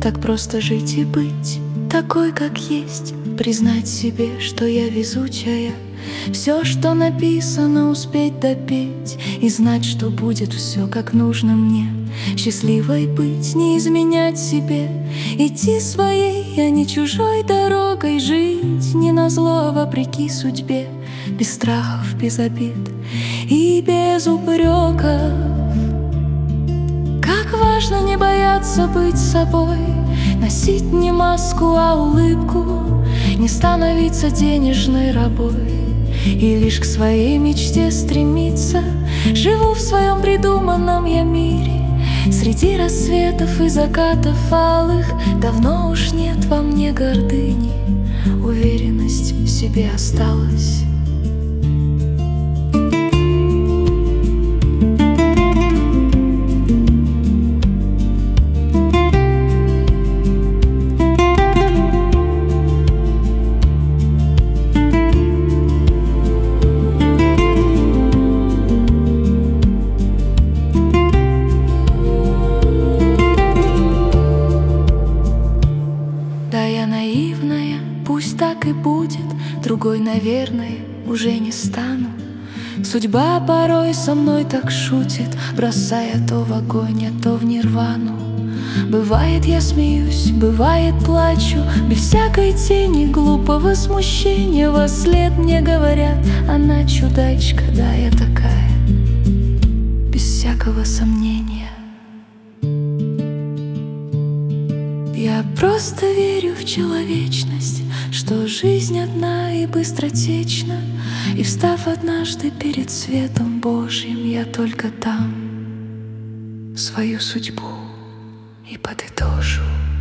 Так просто жить и быть такой, как есть, признать себе, что я везучая, все, что написано, успеть допеть и знать, что будет все, как нужно мне. Счастливой быть, не изменять себе, идти своей, а не чужой дорогой, жить не назло, а вопреки судьбе, без страхов, без обид и без упреков. Как важно не бояться быть собой, носить не маску, а улыбку, не становиться денежной рабой и лишь к своей мечте стремиться. Живу в своем придуманном я мире, среди рассветов и закатов алых. Давно уж нет во мне гордыни, уверенность в себе осталась. Наивная, пусть так и будет, другой, наверное, уже не стану. Судьба порой со мной так шутит, бросая то в огонь, а то в нирвану. Бывает, я смеюсь, бывает, плачу, без всякой тени глупого смущения. Вослед мне говорят: она чудачка, да, я такая, без всякого сомнения. Я просто верю в человечность, что жизнь одна и быстротечна, и встав однажды перед светом Божьим, я только там свою судьбу и подытожу.